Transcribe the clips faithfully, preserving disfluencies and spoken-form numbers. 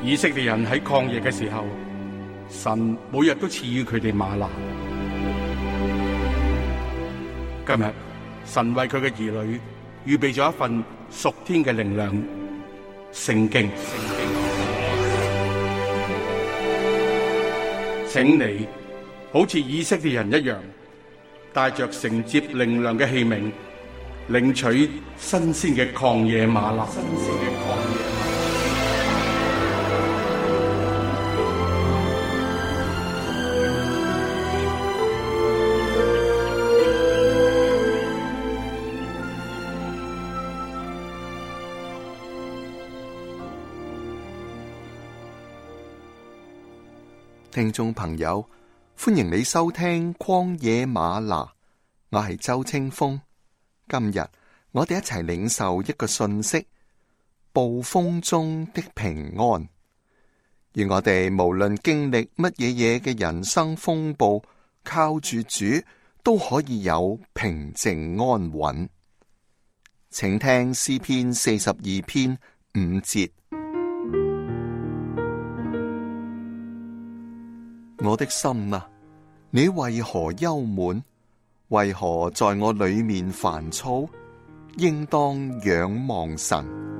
以色列人喺曠野嘅時候，神每日都賜予佢哋嗎哪。今日神為佢嘅兒女預備咗一份屬天嘅靈糧——聖經。請你好似以色列人一樣，帶着承接靈糧嘅器皿，領取新鮮嘅曠野嗎哪。新鮮嘅曠野嗎哪。 聽眾朋友，歡迎你收聽曠野嗎哪，我係周清風。今日我哋一齊領受一個訊息：暴風中的平安。而我哋無論經歷乜嘢嘢嘅人生風暴，靠住主都可以有平靜安穩。請聽詩篇四十二篇五節。我的心啊，你為何憂悶？為何在我裏面煩躁？應當仰望神。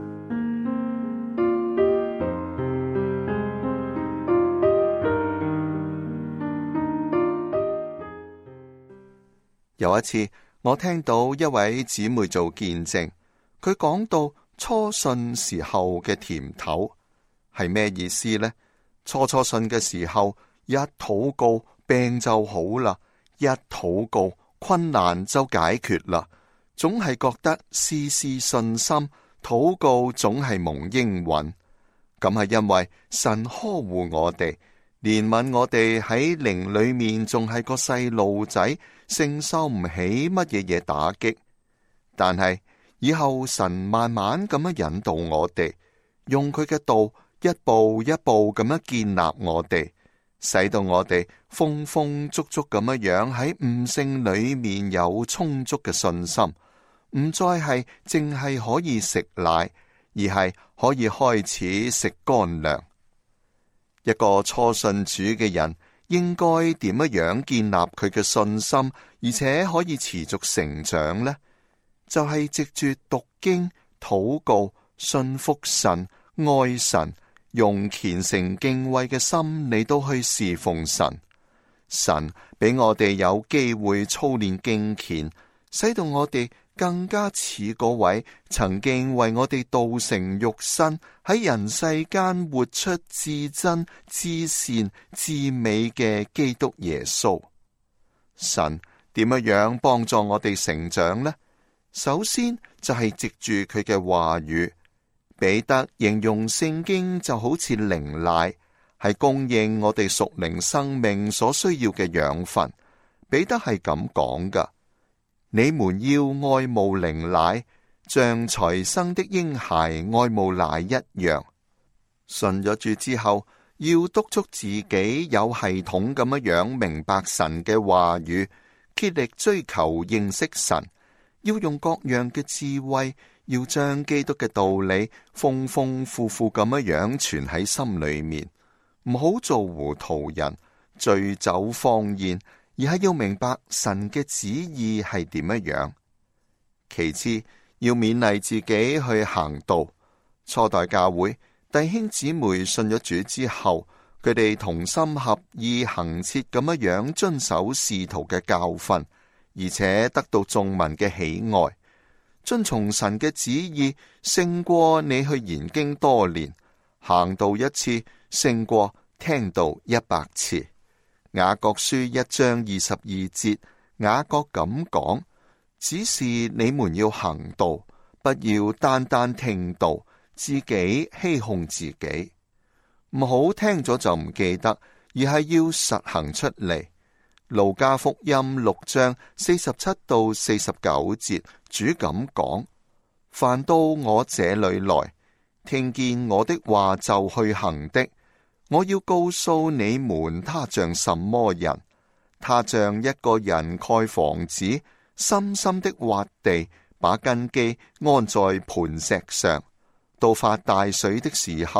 有一次，我聽到一位姊妹做見證，佢講到初信時候嘅甜頭係咩意思呢？初初信嘅時候，一禱告病就好啦，一禱告困難就解決啦，總係覺得事事順心，禱告總係蒙應允。咁係因為神呵護我哋，憐憫我哋喺靈裏面仲係個細路仔，承受唔起乜嘢嘢打擊。但係以後神慢慢咁樣引導我哋，用佢嘅道一步一步咁樣建立我哋，使到我哋豐豐足足咁樣樣喺悟性裏面有充足嘅信心，唔再係淨係可以食奶，而係可以開始食乾糧。一個初信主嘅人應該點樣建立佢嘅信心，而且可以持續成長呢？就係、是、藉住讀經、禱告、信服神、愛神，用虔誠敬畏嘅心嚟到去侍奉神。神俾我哋有機會操練敬虔，使到我哋更加似嗰位曾經為我哋道成肉身，喺人世間活出至真、至善、至美嘅基督耶穌。神點樣幫助我哋成長呢？首先就係藉住佢嘅話語。彼得形容聖經就好似靈奶，係供應我哋屬靈生命所需要嘅養分。彼得係咁講噶：你們要愛慕靈奶，像才生的嬰孩愛慕奶一樣。信咗主之後，要督促自己有系統咁樣樣明白神嘅話語，竭力追求認識神，要用各樣嘅智慧，要將基督嘅道理豐豐富富咁樣樣存喺心裏面，唔好做糊塗人，醉酒放宴，而係要明白神嘅旨意係點樣樣。其次，要勉勵自己去行道。初代教會弟兄姊妹信咗主之後，佢哋同心合意行切咁樣樣遵守使徒嘅教訓，而且得到眾民嘅喜愛。遵從神嘅旨意，勝過你去研經多年，行道一次勝過聽道一百次。雅各書一章二十二節，雅各咁講：只是你們要行道，不要單單聽道，自己欺哄自己。唔好聽咗就唔記得，而係要實行出嚟。路加福音六章四十七到四十九節，主咁講：凡到我這裏來，聽見我的話就去行的，我要告訴你們，他像什麼人？他像一個人蓋房子，深深的挖地，把根基安在磐石上。到發大水的時候，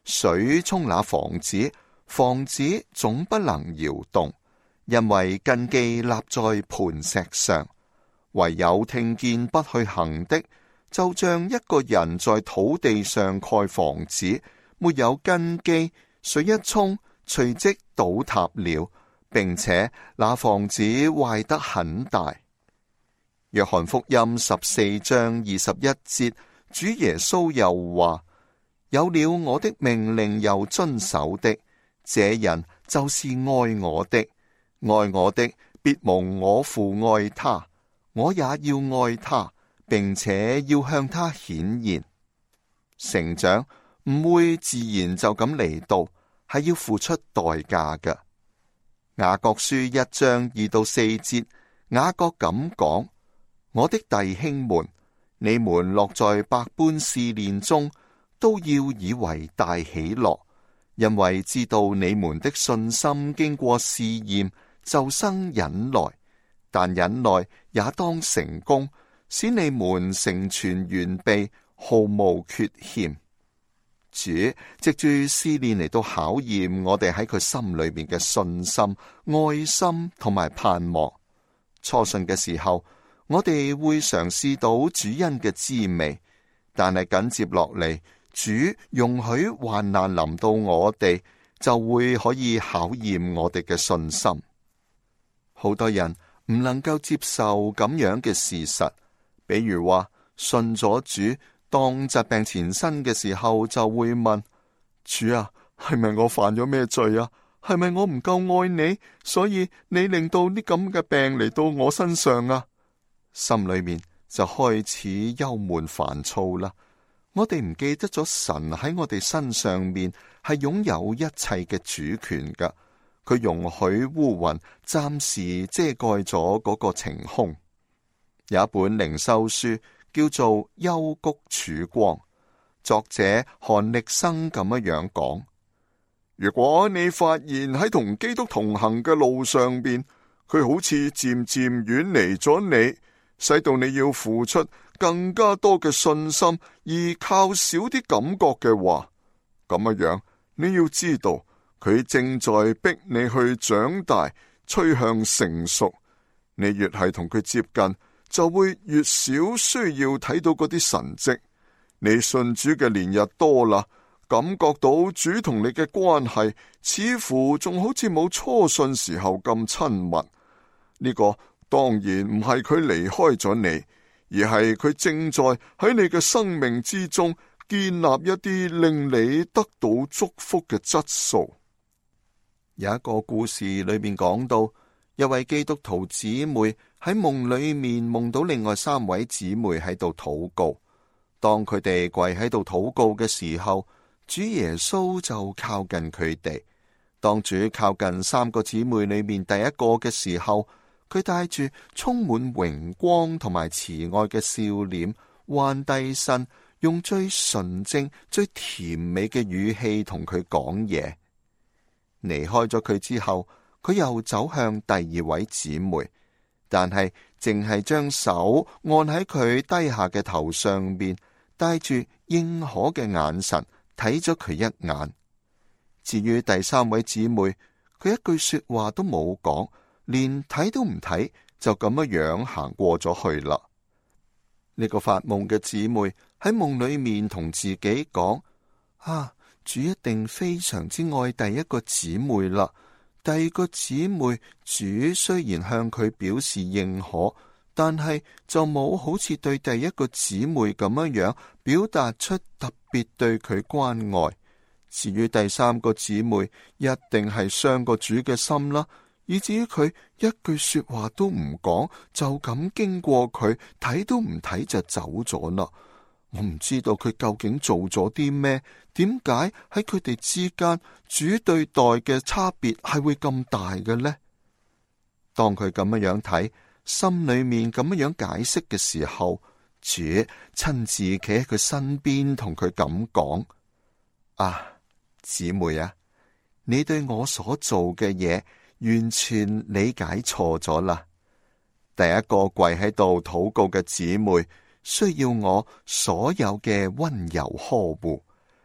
水沖那房子，房子總不能搖動，因為根基立在磐石上。唯有聽見不去行的，就像一個人在土地上蓋房子，沒有根基，水一沖，隨即倒塌了，並且那房子壞得很大。約翰福音十四章二十一節，主耶穌又話：有了我的命令又遵守的，這人就是愛我的。愛我的，必蒙我父愛他，我也要愛他，並且要向他顯現。成長唔會自然就咁嚟到，係要付出代價嘅。雅各書一章二到四節，雅各咁講：我的弟兄們，你們落在百般試煉中，都要以為大喜樂，因為知道你們的信心經過試驗，就生忍耐。但忍耐也當成功，使你們成全完備，毫無缺欠。主藉住試煉嚟到考驗我哋喺佢心裏面嘅信心、愛心同埋盼望。初信嘅時候，我哋會嘗試到主恩嘅滋味，但係緊接落嚟，主容許患難臨到我哋，就會可以考驗我哋嘅信心。好多人唔能夠接受咁樣嘅事實，比如話信咗主，當疾病纏身嘅時候，就會問主啊，係咪我犯咗咩罪啊？係咪我唔夠愛你，所以你令到啲咁嘅病嚟到我身上啊？心裏面就開始憂悶煩躁啦。我哋唔記得咗神喺我哋身上面係擁有一切嘅主權噶。佢容許烏雲暫時遮蓋咗嗰個晴空。有一本靈修書叫做《幽谷曙光》，作者韓力生咁樣講：如果你發現喺同基督同行嘅路上邊，佢好似漸漸遠離咗你，使到你要付出更加多嘅信心，而靠少啲感覺嘅話，咁樣你要知道，佢正在逼你去長大，趨向成熟。你越係同佢接近，就會越少需要睇到嗰啲神蹟。你信主嘅年日多啦，感覺到主同你嘅關係，似乎仲好似冇初信時候咁親密。呢個當然唔係佢離開咗你，而係佢正在喺你嘅生命之中建立一啲令你得到祝福嘅質素。有一個故事裏面講到，一位基督徒姊妹喺夢裏面夢到另外三位姊妹喺度禱告。當佢哋跪喺度禱告嘅時候，主耶穌就靠近佢哋。當主靠近三個姊妹裏面第一個嘅時候，佢帶住充滿榮光同埋慈愛嘅笑臉，彎低身，用最純正、最甜美嘅語氣同佢講嘢。離開咗佢之後，佢又走向第二位姊妹，但係淨係將手按喺佢低下嘅頭上面，帶住認可嘅眼神睇咗佢一眼。至於第三位姊妹，佢一句說話都冇講，連睇都唔睇，就咁樣樣行過咗去啦。呢個發夢嘅姊妹喺夢裏面同自己講：啊，主一定非常之愛第一個姊妹啦。第二個姊妹，主雖然向佢表示認可，但係就冇好似對第一個姊妹咁樣樣表達出特別對佢關愛。至於第三個姊妹，一定係傷過主嘅心啦，以至於佢一句說話都唔講，就咁經過佢，睇都唔睇就走咗啦。我唔知道佢究竟做咗啲咩，點解喺佢哋之間主對待嘅差別係會咁大嘅呢？當佢咁樣睇，心裏面咁樣解釋嘅時候，主親自企喺佢身邊同佢咁講：啊，姊妹啊，你對我所做嘅嘢完全理解錯咗啦。第一個跪喺度禱告嘅姊妹，需要我所有嘅溫柔呵護，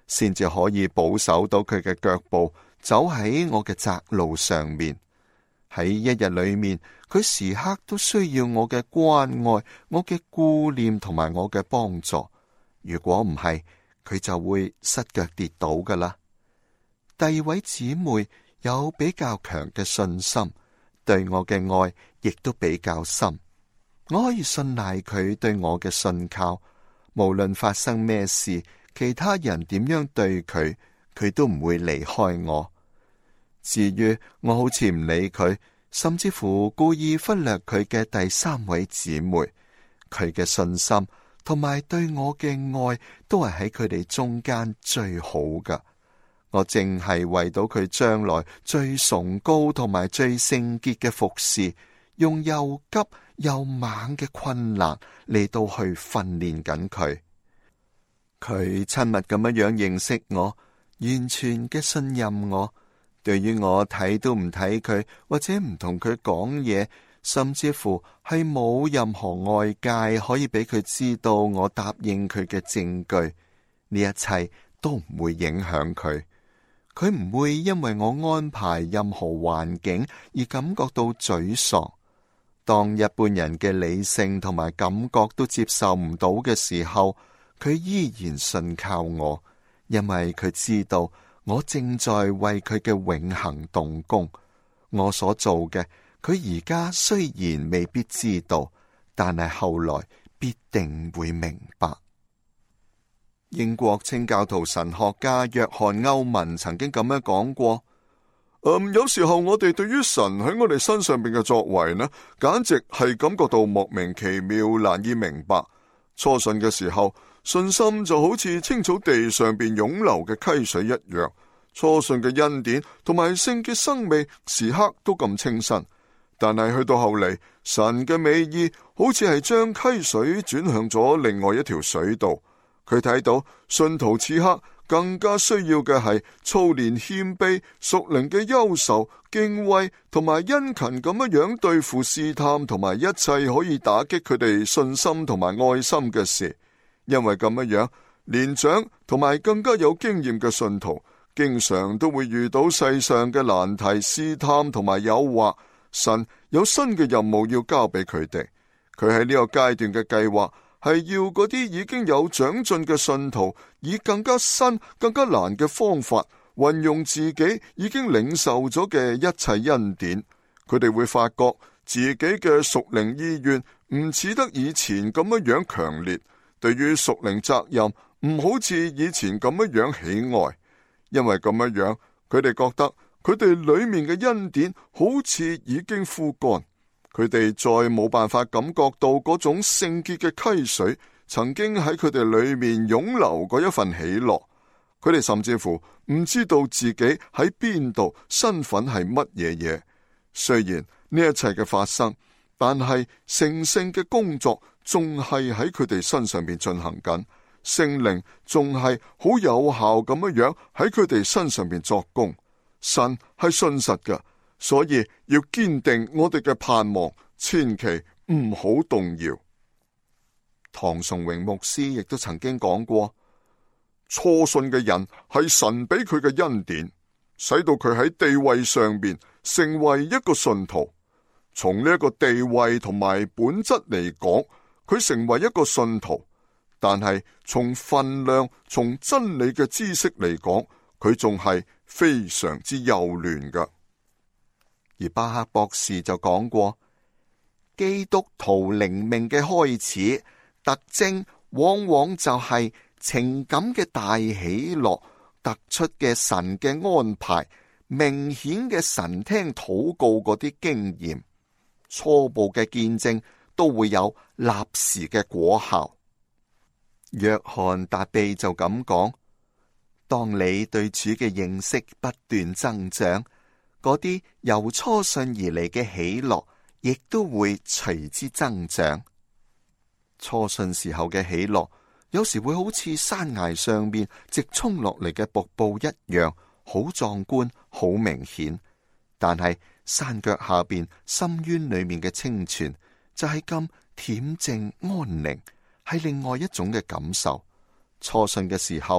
先至可以保守到佢嘅腳步走喺我嘅窄路上面。喺一日裏面，佢時刻都需要我嘅關愛、我嘅顧念同埋我嘅幫助。如果唔係，佢就會失腳跌倒噶啦。第二位姊妹有比較強嘅信心，對我嘅愛亦都比較深。我可以信賴佢對我嘅信靠，無論發生咩事，其他人點樣對佢，佢都唔會離開我。至於我好似唔理佢，甚至乎故意忽略佢嘅第三位姊妹，佢嘅信心同埋對我嘅愛都係喺佢哋中間最好噶。我淨係為到佢將來最崇高同埋最聖潔嘅服侍，用又急又猛嘅困難嚟到去訓練緊佢。佢親密咁樣樣認識我，完全嘅信任我。對於我睇都唔睇佢，或者唔同佢講嘢，甚至乎係冇任何外界可以俾佢知道我答應佢嘅證據，呢一切都唔會影響佢。佢唔會因為我安排任何環境而感覺到沮喪。當一般人嘅理性同埋感覺都接受唔到嘅時候，佢依然信靠我，因為佢知道我正在為佢嘅永恆動工。我所做嘅，佢而家雖然未必知道，但係後來必定會明白。英國清教徒神學家約翰歐文曾經咁樣講過：嗯，有時候我哋對於神喺我哋身上邊嘅作為呢，簡直係感覺到莫名其妙，難以明白。初信嘅時候，信心就好似青草地上邊湧流嘅溪水一樣，初信嘅恩典同埋聖潔生命時刻都咁清新。但係去到後嚟，神嘅美意好似係將溪水轉向咗另外一條水道。佢睇到信徒此刻更加需要嘅係操練謙卑、屬靈嘅憂愁、敬畏同埋殷勤咁樣樣對付試探同埋一切可以打擊佢哋信心同埋愛心嘅事。因為咁樣樣，年長同埋更加有經驗嘅信徒，經常都會遇到世上嘅難題、試探同埋誘惑。神有新嘅任務要交俾佢哋。佢喺呢個階段嘅計劃，係要嗰啲已經有長進嘅信徒，以更加新、更加難嘅方法，運用自己已經領受咗嘅一切恩典。佢哋會發覺自己嘅屬靈意願唔似得以前咁樣樣強烈，對於屬靈責任唔好似以前咁樣樣喜愛。因為咁樣樣，佢哋覺得佢哋裏面嘅恩典好似已經枯乾。佢哋再冇辦法感覺到嗰種聖潔嘅溪水曾經喺佢哋裏面湧流嗰一份喜樂。佢哋甚至乎唔知道自己喺邊度，身份係乜嘢嘢。雖然呢一切嘅發生，但係成聖嘅工作仲係喺佢哋身上邊進行緊，聖靈仲係好有效咁樣樣喺佢哋身上邊作工。神係信實嘅。所以要堅定我哋嘅盼望，千祈唔好動搖。唐崇榮牧師亦都曾經講過，初信嘅人係神俾佢嘅恩典，使到佢喺地位上邊成為一個信徒。從呢一個地位同埋本質嚟講，佢成為一個信徒，但係從分量、從真理嘅知識嚟講，佢仲係非常之幼嫩噶。而巴克博士就講過，基督徒靈命嘅開始特徵，往往就係情感嘅大喜樂，突出嘅神嘅安排，明顯嘅神聽禱告嗰啲經驗，初步嘅見證都會有立時嘅果效。約翰達庇就咁講，當你對主嘅認識不斷增長，嗰啲由初信而嚟嘅喜樂，亦都會隨之增長。初信時候嘅喜樂，有時會好似山崖上面直衝落嚟嘅瀑布一樣，好壯觀，好明顯。但係山腳下邊深淵裏面嘅清泉，就係咁恬靜安寧，係另外一種嘅感受。初信嘅時候，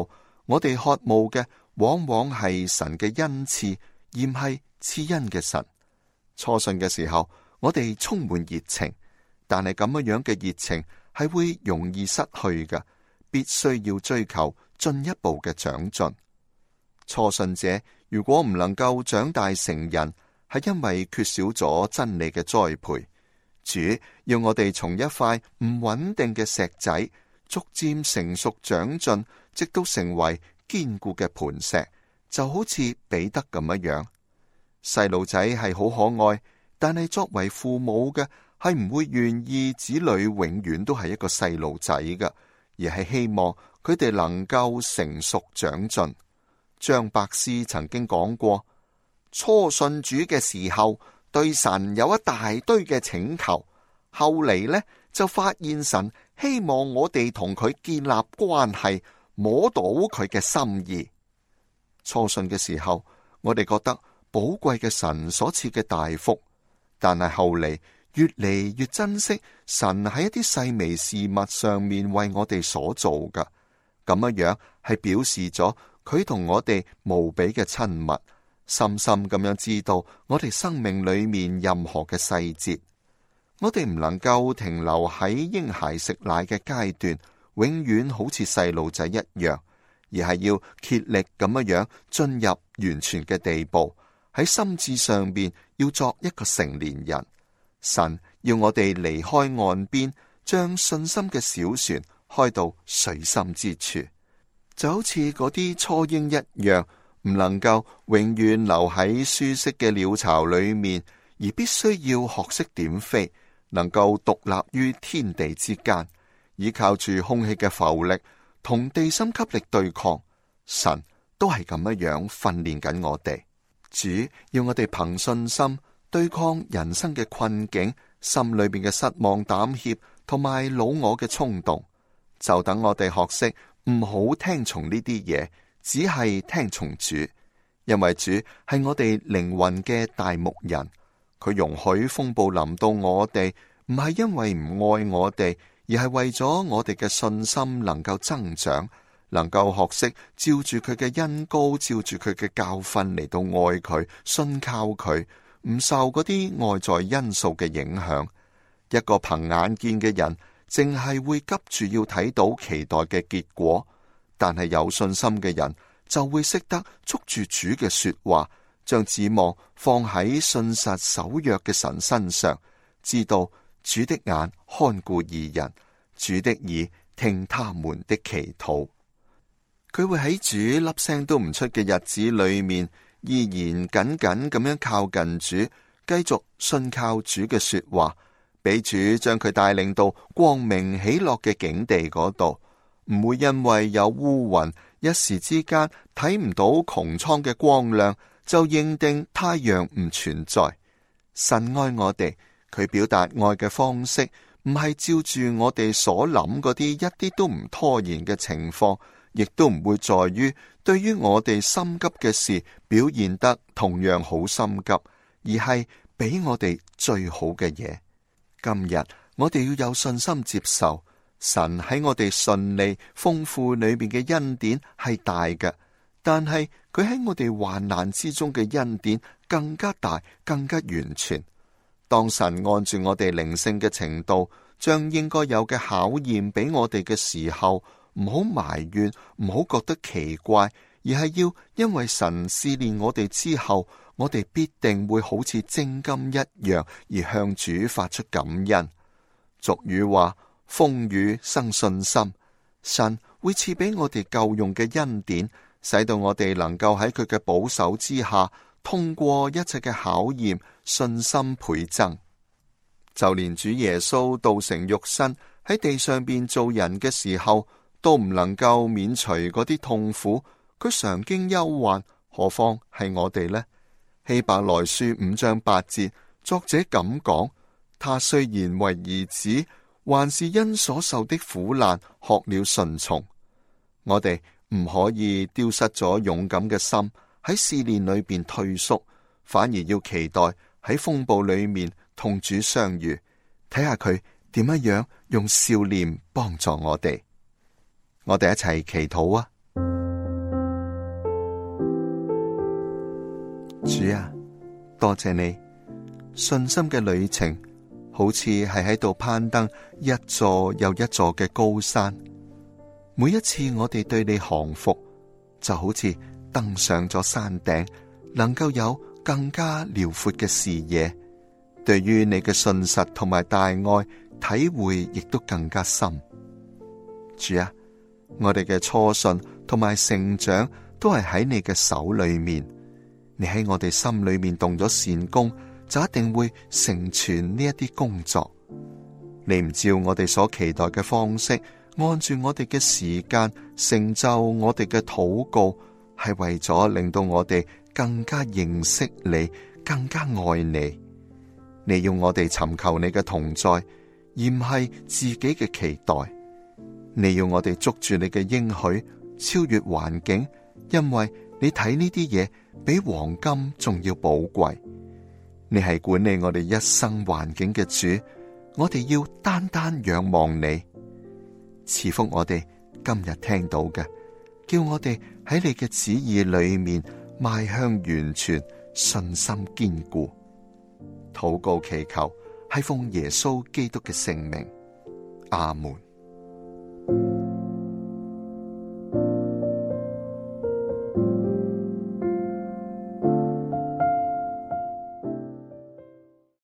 我哋渴慕嘅往往係神嘅恩賜，而唔係賜恩嘅神。初信嘅時候，我哋充滿熱情，但係咁樣嘅熱情係會容易失去嘅，必須要追求進一步嘅長進。初信者如果唔能夠長大成人，係因為缺少咗真理嘅栽培。主要我哋從一塊唔穩定嘅石仔，逐漸成熟長進，直到成為堅固嘅磐石，就好似彼得咁樣樣。細路仔係好可愛，但係作為父母嘅係唔會願意子女永遠都係一個細路仔嘅，而係希望佢哋能夠成熟長進。張伯斯曾經講過，初信主嘅時候，對神有一大堆嘅請求，後嚟呢，就發現神希望我哋同佢建立關係，摸到佢嘅心意。初信嘅時候，我哋覺得寶貴嘅神所賜嘅大福，但係後嚟越嚟越珍惜神喺一啲細微事物上面為我哋所做嘅，咁樣樣係表示咗佢同我哋無比嘅親密，深深咁樣知道我哋生命裏面任何嘅細節。我哋唔能夠停留喺嬰孩食奶嘅階段，永遠好似細路仔一樣，而係要竭力咁樣樣進入完全嘅地步，喺心智上面要作一個成年人。神要我哋離開岸邊，將信心嘅小船開到水深之處，就好似嗰啲初嬰一樣，唔能夠永遠留喺舒適嘅鳥巢裏面，而必須要學識點飛，能夠獨立於天地之間，依靠住空氣嘅浮力同地心吸力對抗。神都係咁樣樣訓練緊我哋。主要我哋憑信心對抗人生嘅困境，心裏邊嘅失望、膽怯同埋老我嘅衝動，就等我哋學識唔好聽從呢啲嘢，只係聽從主，因為主係我哋靈魂嘅大牧人。佢容許風暴臨到我哋，唔係因為唔愛我哋，而係為咗我哋嘅信心能夠增長，能夠學識照住佢嘅恩膏，照住佢嘅教訓嚟到愛佢，信靠佢，唔受嗰啲外在因素嘅影響。一個憑眼見嘅人，淨係會急住要睇到期待嘅結果，但係有信心嘅人就會識得捉住主嘅說話，將指望放喺信實守約嘅神身上，知道主的眼看顧義人，主的耳聽他們的祈禱。佢會喺主粒聲都唔出嘅日子裏面，依然緊緊咁樣靠近主，繼續信靠主嘅說話，俾主將佢帶領到光明喜樂嘅境地嗰度，唔會因為有烏雲一時之間睇唔到穹蒼嘅光亮，就認定太陽唔存在。神愛我哋，佢表達愛嘅方式唔係照住我哋所諗嗰啲一啲都唔拖延嘅情況，亦都唔會在於對於我哋心急嘅事表現得同樣好心急，而係俾我哋最好嘅嘢。今日我哋要有信心接受神喺我哋順利豐富裏面嘅恩典係大嘅，但係佢喺我哋患難之中嘅恩典更加大，更加完全。當神按住我哋靈性嘅程度，將應該有嘅考驗俾我哋嘅時候，唔好埋怨，唔好覺得奇怪，而係要因為神試煉我哋之後，我哋必定會好似精金一樣，而向主發出感恩。俗語話，風雨生信心，神會賜俾我哋夠用嘅恩典，使到我哋能夠喺佢嘅保守之下，通過一切嘅考驗，信心倍增。就連主耶穌道成肉身喺地上邊做人嘅時候，都唔能夠免除嗰啲痛苦，佢常經憂患，何況係我哋呢？希伯來書五章八節，作者咁講：他雖然為兒子，還是因所受的苦難學了順從。我哋唔可以丟失咗勇敢嘅心，喺試煉裏邊退縮，反而要期待喺風暴裏面同主相遇，睇下佢點樣樣用笑臉幫助我哋。我哋一齊祈禱啊！ 主啊，多謝你，信心嘅旅程好似係喺度攀登一座又一座嘅高山。每一次我哋對你降服，就好似登上咗山頂，能夠有更加遼闊嘅視野，對於你嘅信實同埋大愛體會亦都更加深。主啊，我哋嘅初信同埋成長都係喺你嘅手裏面，你喺我哋心裏面動咗善工，就一定會成全呢一啲工作。你唔照我哋所期待嘅方式，按住我哋嘅時間成就我哋嘅禱告，係為咗令到我哋更加認識你，更加愛你。你要我哋尋求你嘅同在，而唔係自己嘅期待。你要我哋捉住你嘅應許，超越環境，因為你睇呢啲嘢比黃金仲要寶貴。你係管理我哋一生環境嘅主，我哋要單單仰望你。賜福我哋今日聽到嘅，叫我哋喺你嘅旨意裏面邁向完全，信心堅固。禱告祈求係奉耶穌基督嘅聖名，阿門。